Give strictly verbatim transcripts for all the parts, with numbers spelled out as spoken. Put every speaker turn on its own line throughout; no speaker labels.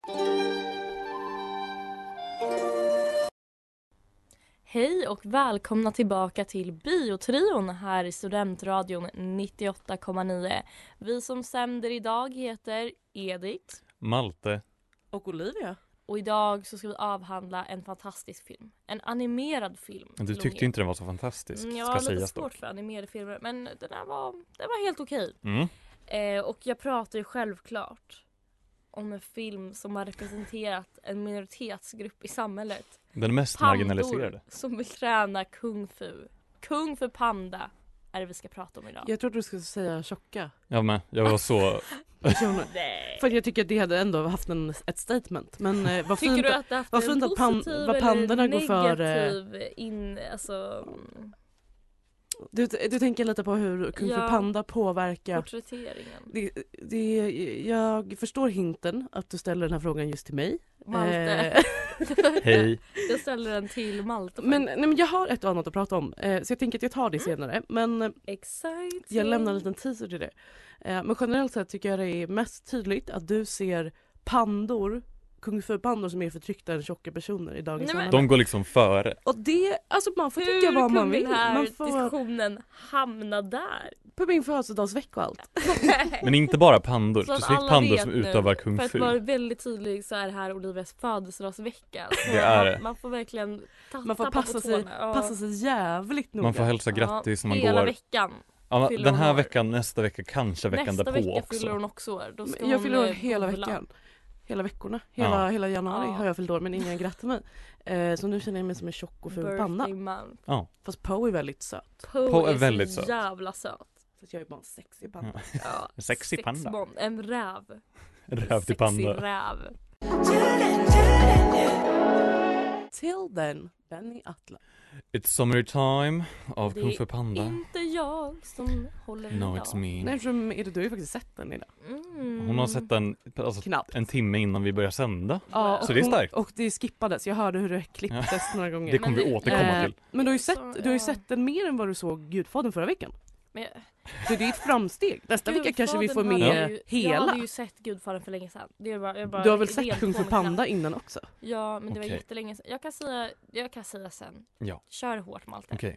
Hej och välkomna tillbaka till Biotrion här i Studentradion nittioåtta komma nio. Vi som sänder idag heter Edith,
Malte
och Olivia.
och idag så ska vi avhandla en fantastisk film. En animerad film.
Du tyckte inte den var så fantastisk,
mm, Jag
ska
har lite
sägas
svårt
dock.
för animerade filmer, men den här var, den var helt okej.
Mm.
Eh, och jag pratar ju självklart om en film som har representerat en minoritetsgrupp i samhället.
Den mest
Pandor
marginaliserade.
som vill träna kung fu. Kung för panda är det vi ska prata om idag.
Jag trodde du skulle säga tjocka.
Ja men, jag var så...
personer.
Nej.
För jag tycker att det hade ändå haft en, ett statement. Men eh, vad
Tycker
fint,
du att det har haft
vad
en
fint att pan-
positiv
vad pandorna
eller
går före-
negativ in, alltså,
du, du tänker lite på hur Kung
Ja.
Fu Panda påverkar.
porträtteringen?
Det, det, jag förstår hinten att du ställer den här frågan just till mig.
Malte.
Eh,
Hej.
Jag ställer den till Malte.
men, nej, men jag har ett och annat att prata om. Eh, så jag tänker att jag tar det senare. Men eh,
Exciting.
jag lämnar en liten teaser till det. Eh, men generellt sett tycker jag det är mest tydligt att du ser pandor, Kung Fu pandor som är förtryckta än tjocka personer i dagens
Nej, men-
samhälle.
De går liksom före.
Och det, alltså man får tycka
Hur
vad man
kunde
vill.
den här
Man får
diskussionen hamna där?
på min födelsedagsvecka och allt.
Men inte bara pandor,
Så att
specifikt
alla
pandor
vet
som
nu,
utövar kung
För att
fu.
vara väldigt tydlig så är det här Olivias födelsedagsvecka. Så
Det är
man,
det.
man får verkligen ta,
Man får
tappa
passa
på
sig,
tårna. Ja.
passa sig jävligt noga.
Man får hälsa grattis när man
hela
går.
veckan.
Ja,
fyller
den
hon
här
år.
veckan, nästa vecka, kanske veckan
Nästa
därpå
vecka
också.
fyller hon också år. Då ska
Men jag
hon,
fyller år
eh,
hela
bubbla.
veckan. Hela veckorna. Hela,
Ja.
hela januari
Ja.
har jag fyllt år men ingen grattar mig. Eh, så nu känner jag mig som en tjock och ful panna.
Birthday month.
Ja.
Fast Poe är väldigt söt.
Poe
Poe är
är
väldigt
så
söt.
jävla söt.
Så att jag är bara en sexig panna.
Ja.
Ja,
Sexy panda.
sexmon. En räv.
Räv till panda.
Sexig räv.
Till then, Benny Atla.
It's summertime av
Det
Kung Fu
är
Panda.
inte jag som håller
No,
idag.
it's me.
Nej, eftersom, är det, du har ju faktiskt sett den idag.
Mm.
Hon har sett den alltså,
Knappt.
en timme innan vi börjar sända.
Ja, och
Så det är
hon-
starkt.
Och det skippades. Jag hörde hur det klipptes några gånger.
Det kommer vi
Men-
återkomma
Eh,
till.
Men du har ju
Så,
sett, du har ju
ja.
sett den mer än vad du såg Gudfadern förra veckan.
Men jag-
Så det är ett framsteg. Nästa vecka kanske vi får
Gudfadern hade
med
ju, Jag
hela.
hade ju sett Gudfadern för länge sedan. Det är bara, jag bara
Du har väl
rent
sett Kung Fu
på
Panda
mina-
innan också?
Ja, men det var
Okej.
jättelänge sedan. Jag kan säga, jag kan säga sen.
Ja.
Kör hårt, Malte.
Okej.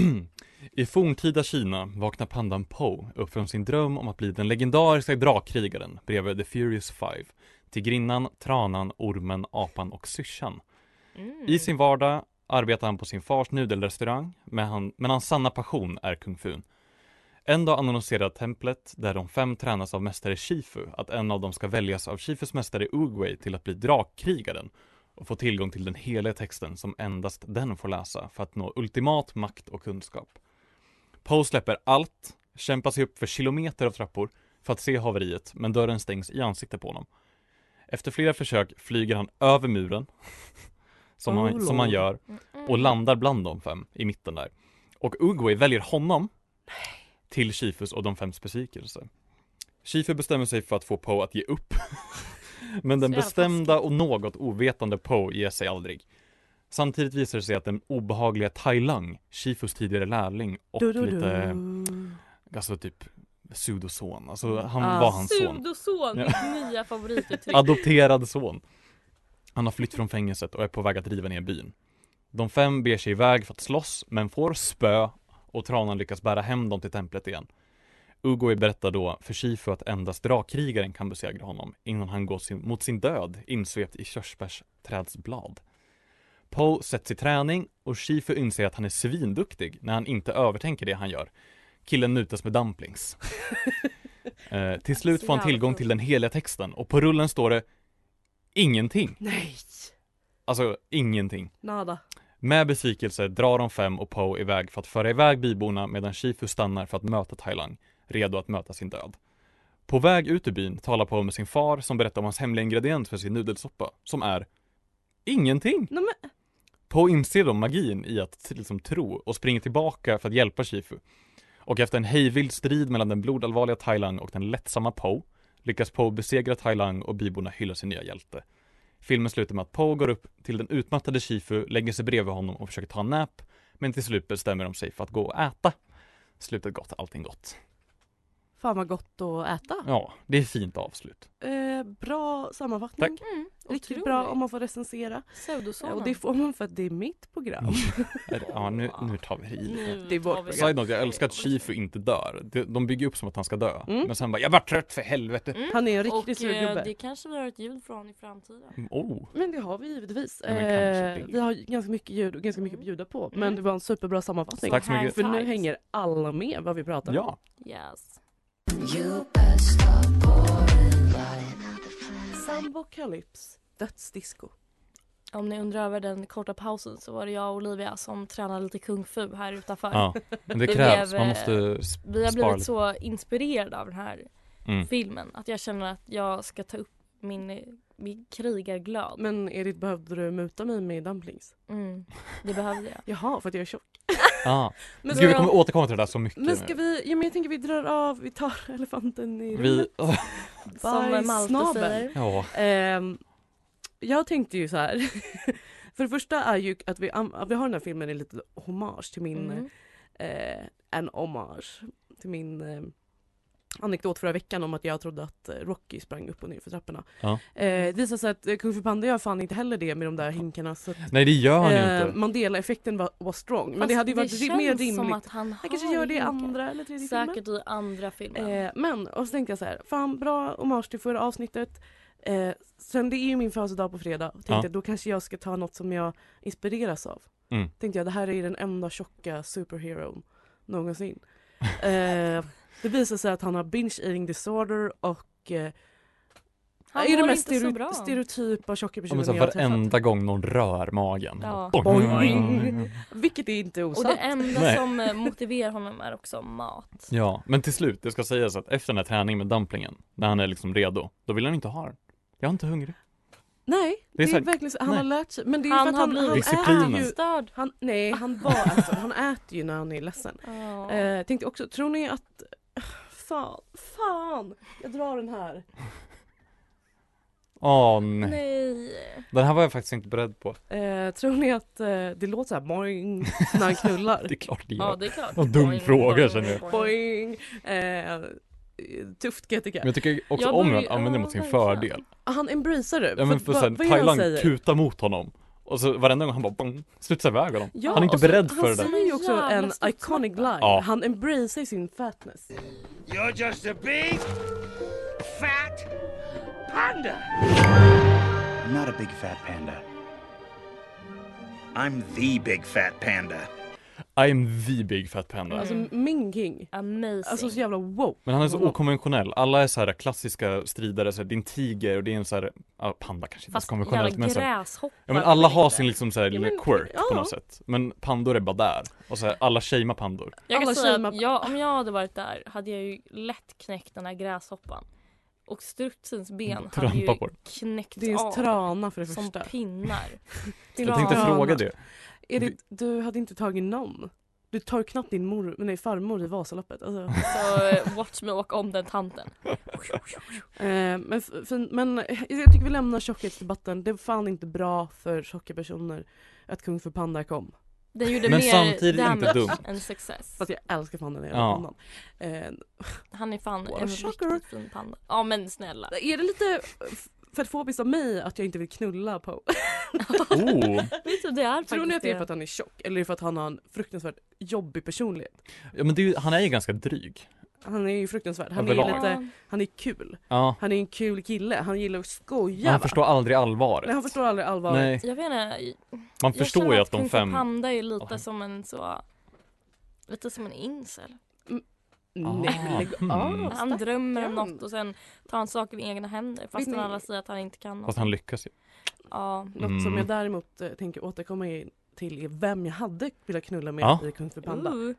I forntida Kina vaknar pandan Poe upp från sin dröm om att bli den legendariska drakkrigaren bredvid The Furious Five. Tigrinnan, tranan, ormen, apan och syrsan.
Mm.
I sin vardag arbetar han på sin fars nudelrestaurang, men, han, men hans sanna passion är kung fun. En dag annonserar templet, där de fem tränas av mästare Shifu, att en av dem ska väljas av Shifus mästare Uguay till att bli drakkrigaren och få tillgång till den heliga texten som endast den får läsa för att nå ultimat makt och kunskap. Poe släpper allt, kämpar sig upp för kilometer av trappor för att se haveriet, men dörren stängs i ansiktet på honom. Efter flera försök flyger han över muren, som,
Oh,
han, som han
Lord.
gör,
Mm.
och landar bland de fem i mitten där. Och Uguay väljer honom till Shifus och de fems besvikelse. Shifu bestämmer sig för att få Poe att ge upp. Men den
Så jävla
bestämda och något ovetande Poe ger sig aldrig. Samtidigt visar det sig att den obehagliga Tai Lung, Shifus tidigare lärling och
Du, du,
lite,
du.
alltså typ pseudoson. Alltså han
Ah.
var hans son.
Pseudoson,
Ja.
mitt nya favorituttryck.
Adopterad son. Han har flytt från fängelset och är på väg att driva ner byn. De fem ber sig iväg för att slåss, men får spö och tranan lyckas bära hem dem till templet igen. Uguay berättar då för Shifu att endast drakkrigaren kan besegra honom innan han går sin, mot sin död insvept i körsbärsträdsblad. Poe sätts i träning och Shifu inser att han är svinduktig när han inte övertänker det han gör. Killen mutas med dumplings. eh, till slut
Så
får han
jävla
tillgång
kul.
till den heliga texten och på rullen står det ingenting.
Nej,
Alltså ingenting.
nada.
Med besvikelse drar de fem och Poe iväg för att föra iväg byborna medan Shifu stannar för att möta Tai Lung, redo att möta sin död. På väg ut ur byn talar Poe med sin far som berättar om hans hemliga ingrediens för sin nudelsoppa, som är ingenting.
Nej, men,
Poe inser då magin i att liksom tro och springer tillbaka för att hjälpa Shifu. Och efter en hejvild strid mellan den blodallvarliga Tai Lung och den lättsamma Poe lyckas Poe besegra Tai Lung och byborna hyllar sin nya hjälte. Filmen slutar med att Poe går upp till den utmattade Shifu, lägger sig bredvid honom och försöker ta en nap, men till slut bestämmer de sig för att gå och äta. Slutet gott, allting gott.
Fan vad gott att äta.
Ja, det är fint avslut.
Eh, bra sammanfattning.
Tack.
Mm,
Riktigt
otroligt.
bra om man får recensera.
Pseudosonen.
Och det får man för att det är mitt program.
Ja, nu, nu tar vi i.
Nu
Det är vårt
tar vi
program.
Side note, jag älskar att Shifu inte dör. De- De bygger upp som att han ska dö.
Mm.
Men sen bara, jag var trött för helvete.
Mm.
Han är en
Och
riktig
eh,
surgubbe.
det kanske vi har ett ljud från i framtiden.
Oh.
Men det har vi givetvis.
Ja, men kanske
Eh,
det.
vi har ganska mycket ljud och ganska mycket att bjuda på. Men
Mm.
det var en superbra sammanfattning.
Tack så mycket.
För nu
Times.
hänger alla med vad vi pratar om.
Ja.
Yes.
Sambokalyps, dödsdisco.
Om ni undrar över den korta pausen så var det jag och Olivia som tränade lite kung fu här utanför.
Ja, men det
Det
krävs.
blev,
Man måste sp-
Vi har
spara
blivit
lite.
så inspirerade av den här
Mm.
filmen att jag känner att jag ska ta upp min, min krigarglöd.
Men Edith, behövde du muta mig med dumplings?
Mm, det behövde jag.
Jaha, för att jag är tjock.
Ja.
Men
Gud, vi
ska,
kommer återkomma till det där så mycket
men ska
nu.
vi, ja, men jag tänker vi drar av, vi tar elefanten i
Vi,
rummet.
Som Malte
Bajsnabel.
säger.
ja.
Ehm, jag tänkte ju så här. För det första är ju att vi, att vi har den här filmen i lite hommage till min,
Mm.
eh, en hommage till min eh, anekdot förra veckan om att jag trodde att eh, Rocky sprang upp och ner för trapporna.
Ja.
Eh, det visar sig att eh, Kung Fu Panda gör fan inte heller det med de där hinkarna. Så att,
Nej, det gör han ju
eh,
inte.
Mandela-effekten var, var strong. Men
Fast
det hade ju varit
det
ri-
känns
mer
som
rimligt.
att han,
Han kanske
har
gör det i
hinkar.
andra eller tredje filmen.
Säkert i andra filmen.
Eh, men, och så tänkte jag så här, fan bra hommage till förra avsnittet. Eh, sen det är ju min födelsedag på fredag. Tänkte
Ja.
jag, då kanske jag ska ta något som jag inspireras av.
Mm.
Tänkte jag, det här är den enda tjocka superheron någonsin. eh, det visar sig att han har binge eating disorder och eh,
han
är det
mår
mest
inte så
stereo-
bra.
stereotypa tjocka
Ja,
personen
men så
jag har träffat.
varenda gång någon rör magen.
Ja.
Boing. Vilket är inte
Och
osant.
det enda
Nej.
som eh, motiverar honom är också mat.
Ja, men till slut, det ska sägas att efter den här träningen med dumplingen, när han är liksom redo, då vill han inte ha den. Jag är inte hungrig.
Nej,
Det
det
är
är,
så här-
verkligen så, han
nej.
har lärt sig. Men det är ju
Han
för att
har
han,
blivit
han
Disciplinen.
äter ju.
Störd.
Han, nej, han var alltså, han äter ju när han är ledsen.
Ja.
Eh, tänkte också, tror ni att... Fan, fan! Jag drar den här.
Åh nej.
Nej.
Den här var jag faktiskt inte beredd på.
Eh, tror ni att eh, det låter så här boing när han knullar?
Det är klart det
Ja,
gör.
det är klart.
Vad dum
Boing,
fråga,
boing,
känner jag.
Boing!
boing.
Eh, tufft kan jag tycka.
Men jag tycker också
Jag
om
börjar-
att han använder det mot sin
ja, verkligen.
fördel.
Han embracear det.
Ja men för
vad-
sen
vad är det han
Thailand
säger?
kutar mot honom. Och så varenda gång han bara bong, slutsar iväg honom.
Ja,
han är inte
och så-
beredd för det
Han
där.
säger ju också
Jävla
en
studsmatta.
iconic line.
Ja.
Han embracear sin fatness.
You're just a big, fat panda. I'm not a big fat panda. I'm the big fat panda.
I'm the big fat panda.
Alltså Ming King.
Amazing.
Alltså så jävla wow.
Men han är så
Honom.
okonventionell. Alla är så här klassiska stridare, så här, det är en tiger och det är en så här, ja, panda kanske inte är så
Fast
konventionellt,
jävla
men så här,
gräshoppar.
ja, men alla har
lite.
sin liksom så här
Ja,
lilla
men-
quirk
ja.
på något sätt. Men pandor är bara där. Och så här, alla shamear pandor.
Jag kan
Alla
säga
tjejer-
att jag, om jag hade varit där hade jag ju lätt knäckt den här gräshoppan. Och strutsens ben hade
Trampa
ju
på det.
knäckt
Det är en
av
trana för det
som
första.
pinnar.
Jag tänkte
Trana.
fråga det.
Edith, du hade inte tagit någon. Du tar ju knappt din mor, nej, farmor i Vasaloppet. Alltså.
Så eh, watch me åka om den tanten.
Eh, men, f- fin, men jag tycker vi lämnar tjockhetsdebatten. Det är fan inte bra för tjocka personer att Kung Fu Panda kom.
Den gjorde
Men
mer
samtidigt inte
damage
dumt.
än success.
Fast jag älskar fan den hela
Ja.
pandan. Eh,
Han är fan
What a
en
shocker.
riktigt fin panda. Ja men snälla.
är det lite f- fetfobiskt av mig att jag inte vill knulla på?
Oh.
Vet du, det är
Tror ni
faktiskt
att det är för att han är tjock? Eller är det för att han har en fruktansvärt jobbig personlighet?
Ja men det är ju, han är ju ganska dryg.
Han är ju fruktansvärd. Han är
Överlag.
lite, han är kul.
Ja.
Han är en kul kille. Han gillar att skoja.
Men han
va?
förstår aldrig allvaret.
Nej, han förstår aldrig allvaret.
Nej,
Jag vet inte.
man
Jag
förstår
känner
ju att de
Kung Fu
fem...
Panda är lite
Åh.
som en så... Lite som en incel.
Nej, lägg
Hmm.
av.
Han drömmer om
stackarn.
något och sen tar han saker i egna händer. Fast
Vet ni-
alla säger att han inte kan något.
Fast han lyckas ju.
Ja.
Något
Mm.
som jag däremot eh, tänker återkomma i- till är vem jag hade velat knulla med
Ja.
i Kung Fu Panda.
Uh.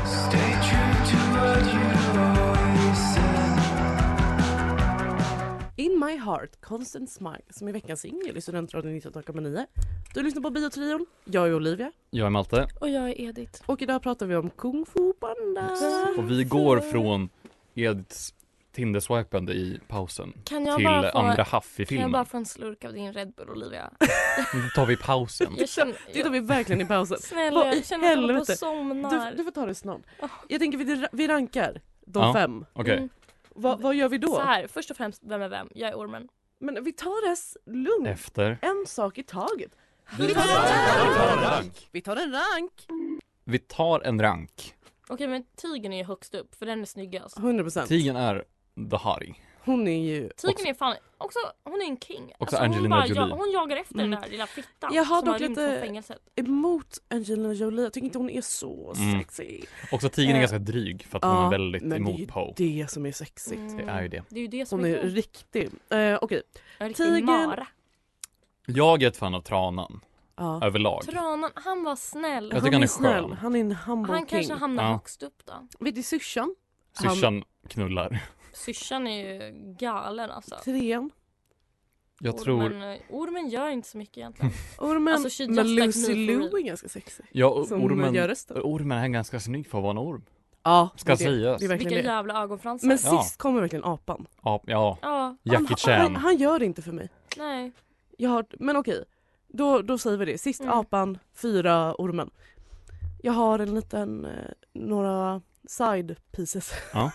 In My Heart, Constant Smile, som är veckans singel i Studentradion nittionåtta komma nio. Du lyssnar på Biotrion, jag är Olivia.
Jag är Malte.
Och jag är Edith.
Och idag pratar vi om Kung Fu Panda.
Och vi går från Ediths Tinder-swipande i pausen
Kan jag
till
bara få,
andra haff i
kan jag
filmen.
bara få en slurk av din Red Bull, Olivia?
Då tar vi pausen.
Jag känner...
Det tar vi verkligen i pausen.
Snälla,
Vad i
jag känner att jag håller på
helvete?
att somnar.
Du, du får ta det snart.
Oh.
Jag tänker vi, vi rankar. de
Ja.
fem.
Okej.
Mm.
Va, vad gör vi då?
Så här, först och främst, vem är vem? Jag är ormen.
Men vi tar det s- lugnt.
Efter.
En sak i taget.
Vi tar en rank.
Vi tar en rank.
Vi tar en rank.
Okej, men tigern är ju högst upp för den är snyggast.
hundra procent.
Tigern är the hottie.
Hon är ju...
Tigern är fan också, hon är en king.
Också
hon,
Angelina
bara,
Jolie.
ja, hon jagar efter
Mm.
den där lilla fittan
Jag har
som har
dock
rymt
lite-
från fängelset.
emot Angelina Jolie. Jag tycker inte hon är så
Mm.
sexy.
Också tigern är
Eh,
ganska dryg för att hon är väldigt
men det är
emot
ju
Poe.
det som är sexigt.
Mm.
Det är ju det.
Det är ju det som
Hon
är
är
cool.
riktig. Eh, Okej,
En riktig
tigern-
mara.
Jag är ett fan av tranan.
ja.
Överlag.
Tranan, han var snäll.
Jag tycker han är
snäll.
skön.
Han är en humble
Han
king.
kanske hamnar
Ja.
högst upp då.
Vet du syrsan? Han-
Syrsan knullar.
Syrsan är ju galen alltså.
Trean.
Jag tror...
Ormen, eh, ormen gör inte så mycket egentligen.
Ormen.
Alltså, she just
men
like
Lucy
me for
Liu
real.
är ganska sexy.
Ja,
Som
ormen,
gör rösten.
ormen är ganska snygg för att vara en orm.
Ja,
Ska
det är det.
sägas.
Det är verkligen
Vilka
det.
jävla ögonfransar.
Men
Ja.
sist kommer verkligen apan.
Ja, ja.
Ja,
Jackie
han,
Chan.
han, han gör det inte för mig.
nej.
Jag har, men okej, då, då säger vi det. Sist
Mm.
apan, fyra ormen. Jag har en liten, eh, några side pieces.
Ja.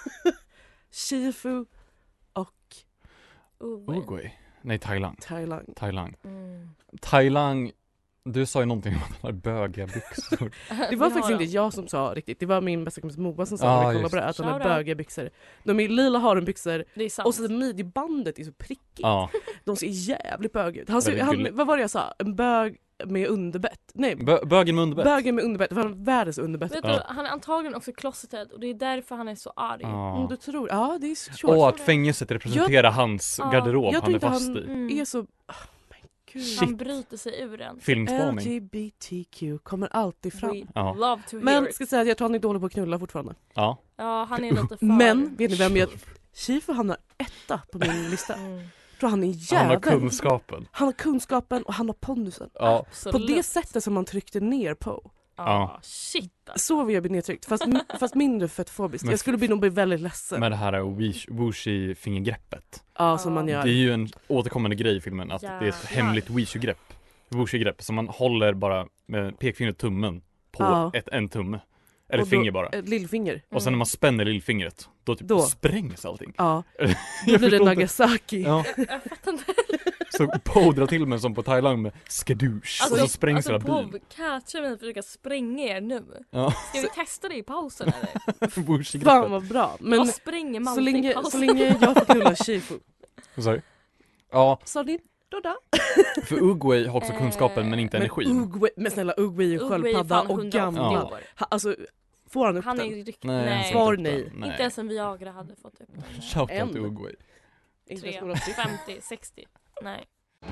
Shifu och
Oh,
Uruguay. Nej, Thailand.
Thailand.
Thailand.
mm.
Thailand. Du sa ju någonting om att han har bögiga byxor.
Det
Vi
var
har
faktiskt
dem.
inte jag som sa riktigt. Det var min bästa kompis Moa som sa
Ja,
när vi kollade
just
på det. Att han har
Shoutout.
bögiga byxor. De är lila harenbyxor.
Det är sant.
Och så midjebandet är så prickigt.
Ja,
De ser jävligt bög ut. Han ser,
Väldigt
han,
gulligt.
vad var det jag sa? En bög med underbett. Nej,
Bö- bögen med underbett.
bögen med underbett. Det var världens underbett.
Vet
Ja.
du, han är antagligen också closeted och det är därför han är så arg.
Mm,
Ja.
du tror, ja det är sure.
Och att fängelset representerar hans
Ja,
garderob
jag
han är
tänkte
fast
han-
i.
Mm.
är så... Oh, men gud.
Shit.
Han bryter sig ur den.
Filmspaning.
L G B T Q kommer alltid fram.
We
Ja.
love to hear
Men
it.
ska säga att jag tror han är dålig på att knulla fortfarande.
Ja.
Ja, han är lite för...
Men vet ni vem jag... Shifu hamnar etta på min lista.
Mm.
Jag tror han är
Han har
jäveln.
kunskapen.
Han har kunskapen och han har pondusen.
Ja.
Absolut.
På det sättet som man tryckte ner på.
Ja, shit alltså.
Så vill jag bli nedtryckt. Fast, fast mindre fettfobiskt.
Men-
Jag skulle bli nog bli väldigt ledsen.
Med det här wish- wooshi-fingergreppet.
Ja, som
Ja.
man gör.
Det är ju en återkommande grej i filmen att det är ett
Jävlar.
hemligt wishu-grepp. Wooshi-grepp som man håller bara med pekfingret och tummen på
Ja.
ett, en tumme. Eller
Och då-
finger bara.
Ett lillfinger.
Och sen när man spänner lillfingret, då typ
Då.
sprängs allting.
Ja, då
Jag
blir det
förstår inte.
Nagasaki.
Ja,
Jag fattar inte.
så Poe drar till mig som på Thailand med skadoosh och så sprängs
alltså,
hela
Bob,
byn.
catcha mig för att försöka spränga er nu.
Ja,
Ska vi testa det i pausen eller?
Fan
wooshi-greppet.
vad bra.
Men,
Men
jag spränger
så
Malte i
länge,
pausen.
så länge jag får knulla Shifu.
Sorry. Ja,
Sa ni Dodda?
för Uruguay har också
Eh,
kunskapen men inte
Men,
energin.
Ugwe, men snälla Ugwe är ju
Ugwe är
sköldpadda
fan
och
hundraåttio
gammal.
år.
Ha, alltså, får han upp
Han är
den?
ju riktigt...
Nej,
Nej.
han får
Svar
inte upp
nej.
den.
Inte ens en Viagra hade fått upp den.
Shoutout
En.
till Uruguay.
Inte
Tre,
ens några stycken.
femtio, sextio. Nej.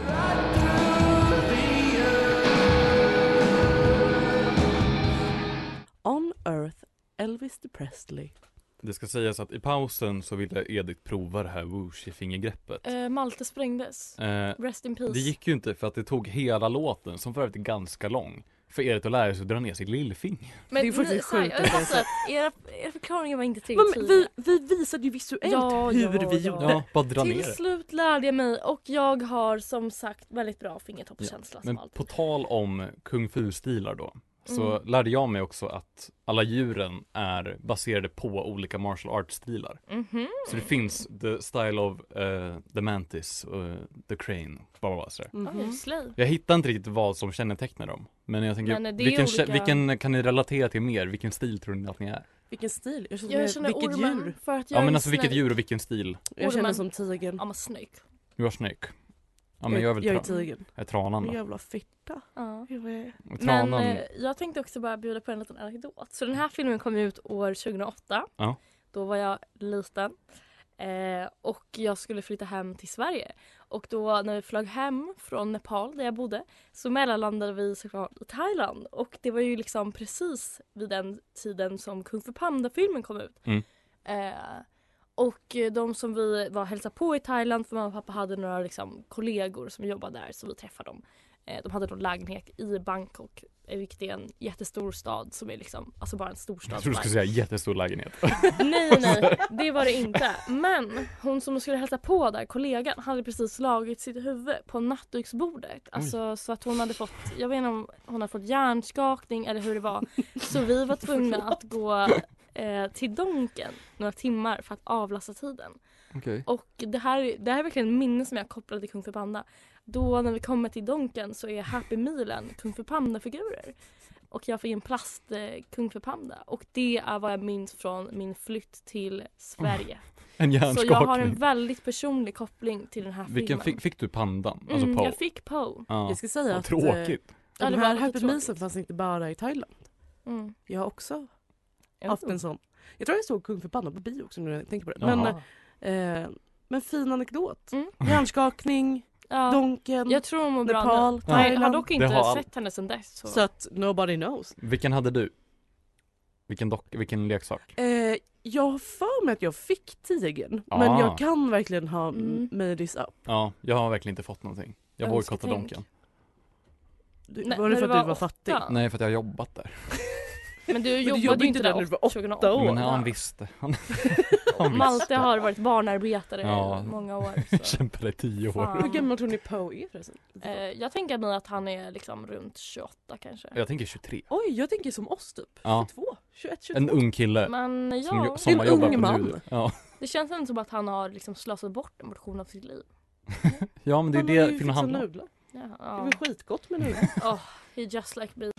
On Earth, Elvis de Presley.
Det ska sägas att i pausen så ville Edith prova det här wooshi-fingergreppet.
Uh, Malte sprängdes.
Eh,
Rest in peace.
det gick ju inte för att det tog hela låten, som för övrigt är ganska lång, för Edith att lära sig att dra ner sitt lillfinger.
Men
Det är faktiskt
ni- så här,
sjukt
Jag
att det är
måste säga att era, era förklaringar var inte
Men
tillräckligt
vi,
tydliga.
vi visade ju visuellt
Ja,
hur
ja,
vi
ja.
gjorde.
Ja, bara dra ner
Till
det.
slut lärde jag mig och jag har som sagt väldigt bra fingertoppskänsla
Men
som alltid.
på tal om kung fu-stilar då, så
Mm.
lärde jag mig också att alla djuren är baserade på olika martial arts-stilar.
Mhm.
Så det finns the style of uh, the mantis, uh, the crane, bara bara sådär.
Mhm.
Oj, slay.
Jag hittar inte riktigt vad som kännetecknar dem. Men jag tänker,
Men det är
vilken,
olika-
vilken kan ni relatera till mer? Vilken stil tror ni att ni är?
Vilken stil. Jag känner,
Jag känner
vilket
ormen
djur.
för att jag
Ja men
är
alltså vilket
snake.
djur och vilken stil?
Jag känner
Ormen.
som tigern.
I'm a snake.
Du har snake. Ja men jag är väl
jag är
tra-
tigern.
jag är tranan
En
då.
jävla fitta.
Ja.
Jag är...
Men
Tranan,
eh, jag tänkte också bara bjuda på en liten anekdot. Så den här filmen kom ut år tjugohundraåtta.
Ja.
Då var jag liten. Eh, och jag skulle flytta hem till Sverige. Och då när vi flög hem från Nepal där jag bodde så mellanlandade vi såklart i Thailand. Och det var ju liksom precis vid den tiden som Kung Fu Panda-filmen kom ut.
Mm.
Eh, och de som vi var hälsa på i Thailand, för mamma och pappa hade några liksom, kollegor som jobbade där så vi träffade dem. Eh, de hade då lägenhet i Bangkok, eh, vilket är en jättestor stad som är liksom, alltså bara en storstad.
jag tror du
som
skulle
är-
säga jättestor lägenhet.
Nej, nej, det var det inte. Men hon som skulle hälsa på där, kollegan, hade precis slagit sitt huvud på nattduksbordet. Alltså så att hon hade fått, jag vet inte om hon hade fått hjärnskakning eller hur det var. Så vi var tvungna att gå eh, till Donken några timmar för att avlasta tiden.
Okej.
Och det här, det här är verkligen en minne som jag kopplar till Kung Fu Panda. Då när vi kommer till Donken så är Happy Mealen Kung Fu Panda-figurer. Och jag får in plast eh, Kung Fu Panda. Och det är vad jag minns från min flytt till Sverige.
En
Så jag har en
hjärnskakning.
väldigt personlig koppling till den här
Vilken
filmen.
fick, fick du pandan? Alltså
mm,
Poe?
jag fick Poe.
Ja.
Jag ska säga
Vad
att
tråkigt.
Ja,
den
det var
här
lite
Happy Mealsen
tråkigt.
fanns inte bara i Thailand.
Mm.
Jag har också
Ja.
haft en sån. Jag tror jag såg Kung Fu Panda på bio också nu när jag tänker på det.
Jaha.
Men, eh, men fin anekdot.
Mm.
Hjärnskakning,
Ja.
Donken,
Jag tror hon mår bra
Nepal,
nu. Nej, jag har
Thailand.
dock inte
Det har all-
sett henne sedan dess. Så.
Så att nobody knows.
Vilken hade du? Vilken, dock, vilken leksak?
Eh, jag har för mig att jag fick tigern.
Ah.
Men jag kan verkligen ha
Mm.
made this up.
Ja, jag har verkligen inte fått någonting. Jag bojkottade
Önsketänk.
Donken.
Du,
Nej,
var det
när
för
du
att
var
du var fattig?
åtta.
Nej, för att jag har jobbat där.
Men du jobbade
jobbade
ju
inte
inte
där
där
när du var
åt- tjugohåtta
åtta år.
Men han visste. Han, han
Malte
visste.
har varit barnarbetare
Ja.
i många år.
Jag
Så.
kämpade i tio år.
Fan.
Hur gammal tror ni Poe är förresten?
Eh, jag tänker mig att han är liksom runt tjugoåtta kanske.
Jag tänker tjugotre.
Oj, jag tänker som oss typ.
Ja.
tjugotvå, tjugoett, tjugotvå.
En ung kille.
Men
Som,
ja,
jo- som
En
jobbar
ung
på
man.
nu. Ja.
det känns inte som att han har liksom slösat bort en portion av sitt liv.
ja, men det är
Han
ju
har
det
ju
filmen
fixat
handlar om.
nudlar.
Ja,
Det är
ja.
väl skitgott med nudlar.
Oh, he just like me.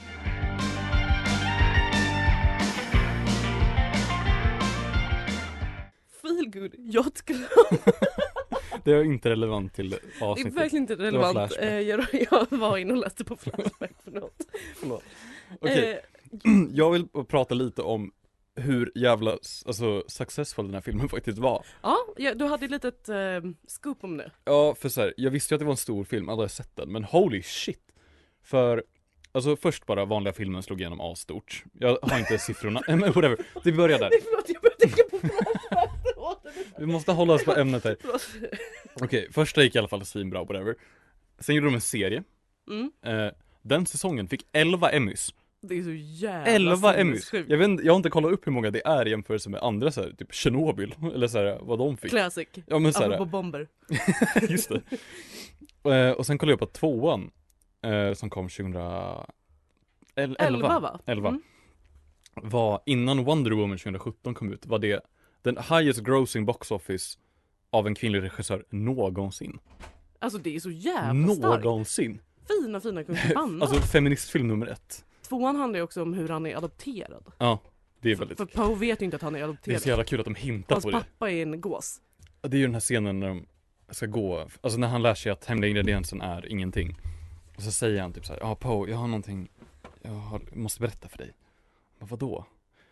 Feel good. Jag skulle...
Det är inte relevant till
Det är
avsnittet.
verkligen inte
var
relevant.
Flashback.
Eh, jag, jag var inne och läste på Flashback. Förlåt.
Förlåt. Okej,
Eh,
jag vill prata lite om hur jävla alltså, successful den här filmen faktiskt var.
ja, ja, du hade ett litet eh, scoop om det.
Ja, för så här, jag visste ju att det var en stor film, alla har sett den, men holy shit. För, alltså först bara vanliga filmen slog igenom asstort. Jag har inte siffrorna, men whatever, vi börjar där.
Nej, förlåt, jag började tänka på Flashback. Förlåt.
Vi måste hålla oss på ämnet här.
Förlåt.
Okej, första gick i alla fall svinbra, whatever. Sen gjorde de en serie.
Mm.
Eh, den säsongen fick elva Emmys.
Det är så jävla
elva Emmys.
sinnessjukt.
Jag vet inte, jag har inte kollat upp hur många det är i jämförelse med andra så här, typ Chernobyl eller så här, vad de fick.
Classic.
Ja, men så här,
Apropå bomber.
just det. Eh, och sen kollade jag på tvåan eh, som kom tjugohundraelva.
elva va?
elva.
Mm.
Var innan Wonder Woman tjugosjutton kom ut, var det den highest grossing box office av en kvinnlig regissör någonsin.
Alltså det är så jävla starkt.
Någonsin.
Fina fina Kung Fu Panda.
Alltså feministfilm nummer ett.
Tvåan handlar ju också om hur han är adopterad.
Ja, det är
För,
väldigt
för Poe vet ju inte att han är
Det är
adopterad.
så jävla kul att de hintar
Hans
på det.
pappa är en gås.
Det är ju den här scenen när de ska gå, alltså när han lär sig att hemliga ingrediensen är ingenting. Och så säger han typ så här: ja Poe, jag har någonting, jag har, måste berätta för dig. Men vadå?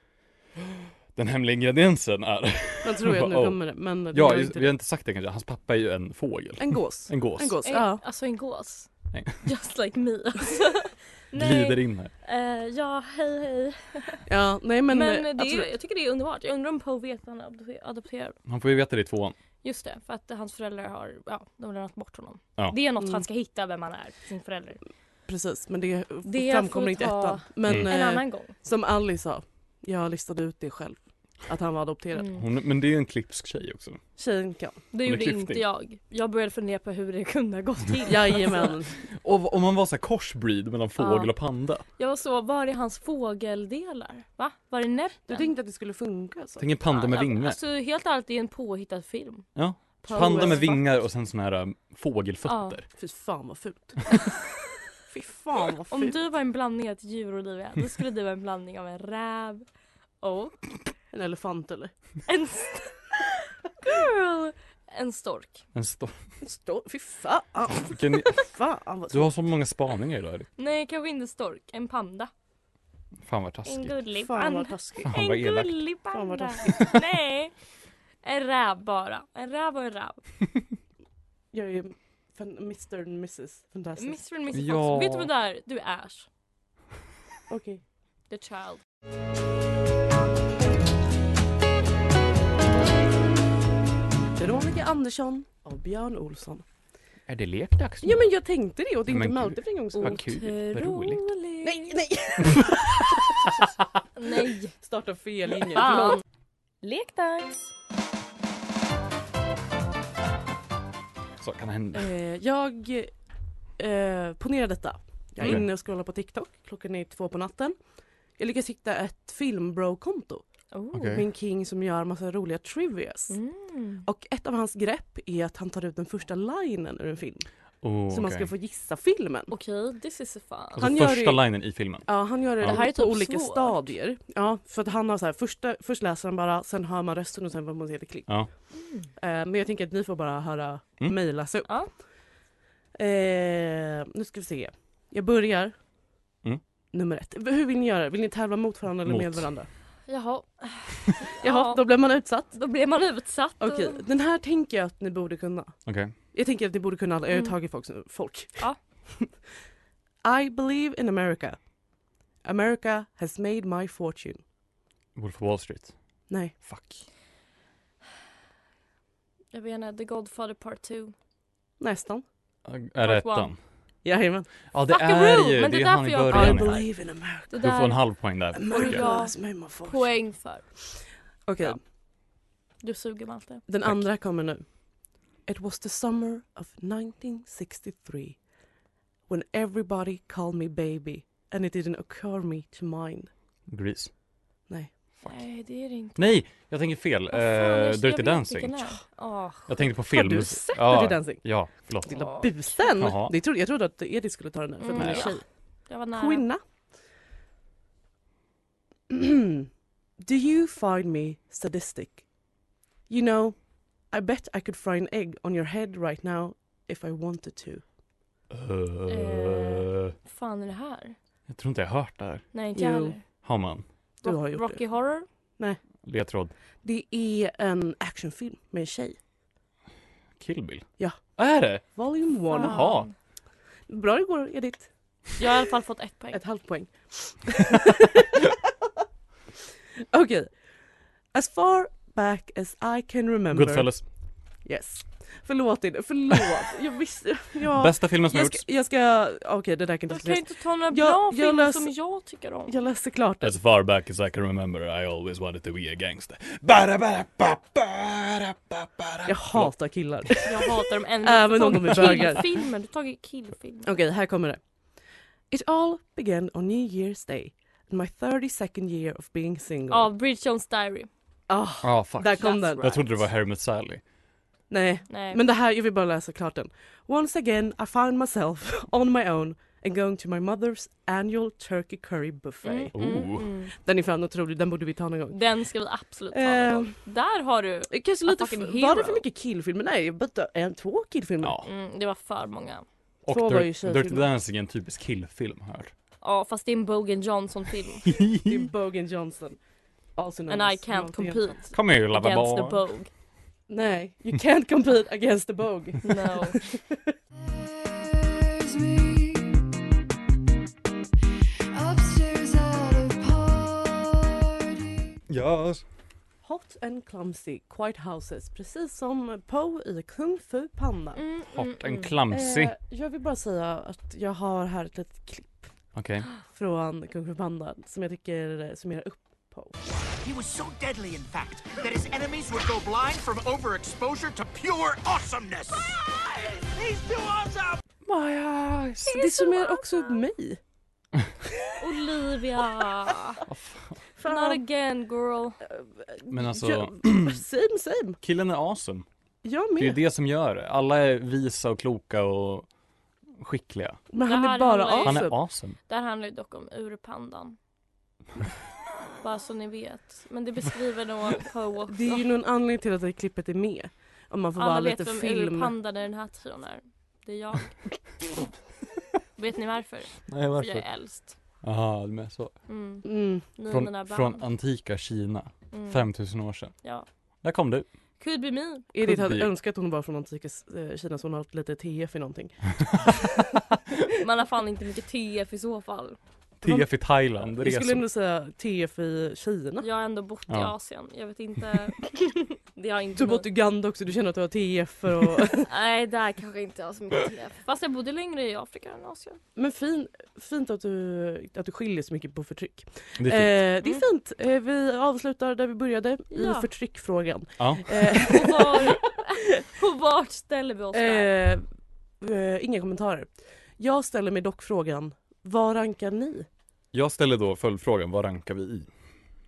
Den hemliga ingrediensen är,
Man tror ju att nu
Oh.
kommer det, men det
ja
gör inte
vi har
det.
inte sagt det kanske, hans pappa är ju en fågel.
En gås.
En gås.
En gås,
En,
ja.
Alltså en gås.
Nej.
Just like me. Alltså.
Glider in här.
Eh, ja, hej hej.
Ja, nej men,
Men,
men
det är, ju- jag tycker det är underbart. Jag undrar om Poe vet att han är adopter- adopterad.
Han får ju veta det i tvåan.
Just det, för att hans föräldrar har, ja, de har lämnat bort honom.
Ja.
Det är något
Mm.
han ska hitta, vem han är, sin förälder.
precis, men det,
Det
framkommer
får
inte i
ta
ettan. Men
Mm.
En
eh,
annan gång.
som Alice sa, jag listade ut det själv. Att han var adopterad.
Mm.
Hon, men det är ju en klipsk tjej också.
Tjejen kan.
Det
är
gjorde
klyftig.
inte jag. Jag började fundera på hur det kunde ha gått till.
Jajamän.
Och om man var så här korsbreed mellan fågel
Ja.
och panda.
Jag var så, var är hans fågeldelar? Va? Var är näbben?
Du tänkte att det skulle funka alltså?
Tänk en panda med
Ja,
vingar.
Alltså helt ärligt, det är en påhittad film.
Ja.
Poe
Panda
as
med
fuck.
vingar och sen såna här um, fågelfötter.
Fy fan vad fult. Fy fan vad
Om
fult.
du var en blandning av ett djur och liv, då skulle du vara en blandning av en räv och
En elefant eller?
en st- girl, en stork.
En stor...
Stå, fy fan.
Vilken...
Fan vad
Du har så många spaningar idag. Erik.
Nej, kanske inte stork, en panda.
Fan vad
En
taskigt.
gullig
Fan
panda.
vad taskigt.
Fan
En
vad elakt.
gullig
Fan vad
panda. Nej, en räv bara. En räv och en räv.
Jag är fan, mister och missus Fantastic.
mister and missus
Ja.
Fox. Vet du vad det är? Du är Ash,
Okej.
the child.
Veronica Andersson och Björn Olsson.
Är det lekdags?
Ja men jag tänkte det och det är inte
Men
Malte för en gångs skull.
Vad kul, vad roligt.
Otroligt.
Nej, nej!
Nej.
Starta fel linje.
Fan. Lekdags.
Så kan det hända.
Eh, jag eh, ponerar detta. Jag är
Okej.
inne och scrollar på TikTok. Klockan är två på natten. Jag lyckas hitta ett filmbro-konto.
Oh.
Okej.
Min king som gör massa roliga trivias.
Mm.
Och ett av hans grepp är att han tar ut den första linen ur en film.
Oh,
så man
okej.
ska få gissa filmen.
Okej, this is fun.
Alltså
Han gör
första
det-
linen i filmen.
Ja, han gör det,
Det
här är
på
typ
olika
svårt.
stadier. Ja, för att han har så här, första, först läser han bara, sen hör man rösten och sen får man se det klipp.
Ja.
Eh, men jag tänker att ni får bara höra
Mm.
mig läsa upp.
Ja.
Eh, nu ska vi se. Jag börjar.
Mm.
Nummer ett. Hur vill ni göra? Vill ni tävla mot varandra eller
Mot.
med varandra?
Jaha.
Jaha, då blir man utsatt.
Då blir man utsatt.
Okej, den här tänker jag att ni borde kunna.
Okej.
Jag tänker att ni borde kunna alla. Jag har
Mm.
tagit folk. folk.
Ja.
I believe in America. America has made my fortune.
Wolf of Wall Street.
Nej.
Fuck.
Jag vet inte, The Godfather Part two.
Nästan.
Är det
Part one.
ettan?
Jajamän.
Ja det
Fuck a
är
rule,
ju,
men
det
det
är
är
han i
därför jag
I
början.
tar
där.
believe in America.
Det
Du får en
där
halv poäng där.
America
Ja.
has made my fortune.
poäng för.
Okej,
Ja. Du suger Malte.
den
Tack.
andra kommer nu. It was the summer of nineteen sixty-three when everybody called me baby and it didn't occur me to mind.
Grease.
Nej.
Fuck.
Nej, det är det inte.
Nej, jag tänker fel.
Vad fan,
Eh,
jag- jag
Dirty
vet
Dancing.
vilken det är. Åh,
Jag tänkte på
Har
film.
du sett
ja,
Dirty Dancing?
Ja, förlåt.
Lilla
Ja.
busen!
Jaha.
Det trodde, jag trodde att Edith skulle ta den här för att hon är
Mm.
tjej.
jag var nära.
Kvinna. Do you find me sadistic? You know, I bet I could fry an egg on your head right now if I wanted to.
Uh,
Vad fan är det här?
jag tror inte jag har hört det här.
Nej, inte
Jo.
jag heller.
Har man?
Du har
Rock-
gjort
Rocky
det.
Horror?
Ledtråd.
Det är en actionfilm med en tjej.
Kill Bill?
Ja.
Är det?
Volume one.
Fan.
Jaha.
Bra det går, Edith.
Jag har i alla fall fått ett poäng.
Ett halvt poäng. Okej. As far back as I can remember.
Goodfellas.
Yes. Förlåt Edith, förlåt. Jag visste. Jag,
Bästa filmen som har
jag
gjorts.
ska, jag ska okej det där kan
Du
inte
kan ju
läsa.
inte ta några
Jag-
bra
jag
filmer
läs-
som jag tycker om.
Jag läste klart det.
As far back as I can remember I always wanted to be a gangster. Bara, bara, ba, bara, ba, bara.
Jag hatar killar.
Jag hatar dem ännu.
Även om de är bögar.
Killfilmer, du har tagit killfilmer.
Okej, här kommer det. It all began on New Year's Day. In my thirty-second year of being single.
Ja, Bridget Jones Diary.
Ah,
Ah, fuck.
där kom
That's
den.
right.
Jag trodde det var Harry Met Sally.
Nej,
Nej.
men det här, jag vill bara läsa klart den. Once again I found myself on my own and going to my mother's annual turkey curry buffet.
Mm, mm,
Oh.
mm.
Den är fan otrolig, den borde vi ta någon gång.
Den ska vi absolut ta
Eh,
någon gång. Där har du.
Kanske
A
lite
fucking
för,
hero.
var det för mycket killfilmer? Nej, but, en, två killfilmer.
Ja.
Mm, det var för många.
Och
Två var ju
Dirty,
tjejfilmer.
Dirty Dancing är en typisk killfilm här.
Ja, fast det är en Bogan Johnson-film.
Det är Bogan Johnson. Also known
And I
as
can't
någonting
compete
annat.
Kom igen lilla
against the
barn.
Bogue.
Nej, you can't compete against the Bogue.
No.
There's me upstairs at a party.
Yes.
Hot and clumsy, quiet houses. Precis som Poe i Kung Fu Panda.
Mm, mm,
Hot and
mm.
clumsy.
Eh, jag vill bara säga att jag har här ett litet klipp
Okej.
från Kung Fu Panda som jag tycker summerar upp Poe.
He was so deadly, in fact, that his enemies would go blind from overexposure to pure awesomeness. He's too awesome!
My eyes.
Det summerar också upp mig.
Olivia. Not again girl.
Men alltså,
Ja, same same.
killen är awesome.
Jag
Det är ju
med.
det som gör det. Alla är visa och kloka och skickliga.
Men han
Det
är
här
bara
handlar ju-
Han
awesome.
är awesome.
Där handlar det dock om urpandan. Bara så ni vet. Men det beskriver nog Poe också.
Det är ju någon anledning till att det klippet är med. Om man får vara
Alla
lite
vet vem
film.
urpandan i den här trion är. Det är jag. Vet ni varför?
Nej,
För jag är äldst.
Jaha, du menar så.
Mm.
Mm.
Ni
Från,
mina barn.
från antika Kina.
Mm.
femtusen år sedan.
Ja.
Där kom du.
Could be me.
Edith hade
Could be.
önskat att hon var från antika eh, Kina så hon har haft lite T F i någonting.
Man har fan inte mycket T F i så fall.
T F i Thailand.
Jag skulle
Resor.
ändå säga T F i Kina.
Jag har ändå bott i
Ja.
Asien. Jag vet inte. Det har
Du
inte
har bott i Uganda också, du känner att du har T F och...
Nej, där kanske inte har så mycket T F. Fast jag bodde längre i Afrika än Asien.
Men fin, fint att du, att du skiljer så mycket på förtryck.
Det
Eh,
är fint.
det är fint. Eh, vi avslutar där vi började
Ja.
i förtryckfrågan.
Ja.
Eh,
Och, var, och vart ställer vi oss där?
eh, eh, inga kommentarer. Jag ställer mig dock frågan, vad rankar ni?
Jag ställer då följdfrågan, vad rankar vi i?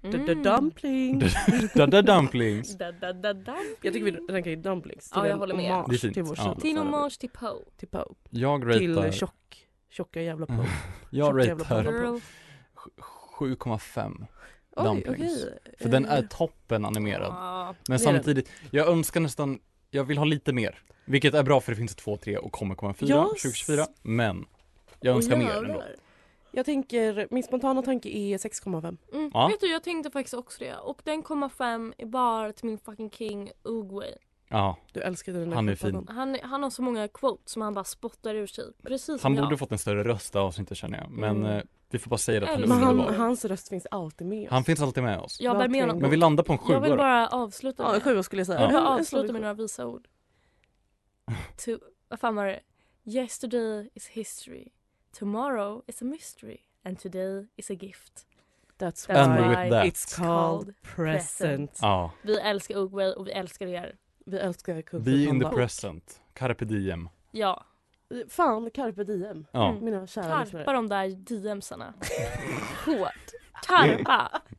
The, the dumplings.
Da da dumplings.
Da, da, da, da.
Jag tycker vi rankar ju dumplings.
Ja, jag
en
håller med.
hommage
Det är fint.
Till vår
Ja.
källa
Till
förra-
hommage till Poe.
till Poe.
Jag
Till
ratear,
tjock, tjocka jävla Poe.
jag
tjocka jävla
ratear
Poe.
Girl.
sju komma fem.
Oj,
Dumplings.
okej.
För den
Eh,
är toppen animerad.
Ja.
Men
det är den.
samtidigt, jag önskar nästan, jag vill ha lite mer. Vilket är bra för det finns ett två, tre och kommer komma fyra
Ja,
tjugo tjugofyra. Men jag önskar mer ändå.
Jävlar.
Jag tänker, min spontana tanke är sex komma fem.
Mm.
Ja.
Vet du, jag tänkte faktiskt också det. Och den komma fem är bara till min fucking king Oogway.
Ja,
Du älskade den där
Han är
sköldpaddan.
fin.
Han, han har så många quotes som han bara spottar ur sig. Precis som
han
jag.
borde fått en större röst av avsnittet känner jag. Men
Mm.
eh, vi får bara säga att han är
Men
Men han,
underbar.
hans röst finns alltid med oss.
Han finns alltid med oss.
Jag bär med
Verkligen.
honom.
Men vi landar på en
Jag vill
sjua då.
bara avsluta
Ja,
med
en sjua skulle jag säga.
Jag vill
Ja.
bara
En- en
avsluta
solid
med
sjua.
några visa ord. To, vad fan var det? Yesterday is history. Tomorrow is a mystery. And today is a gift.
That's
That's
And
why
with that.
it's called present.
Ja,
Vi älskar Oogway och vi älskar er.
Vi älskar Kung
be
Fu
in the
Panda.
present. Carpe diem.
Ja,
Fan, carpe diem.
Ja.
Mm.
Mina kära
karpa
lyssnare.
de där D Msarna. Hårt. Karpa.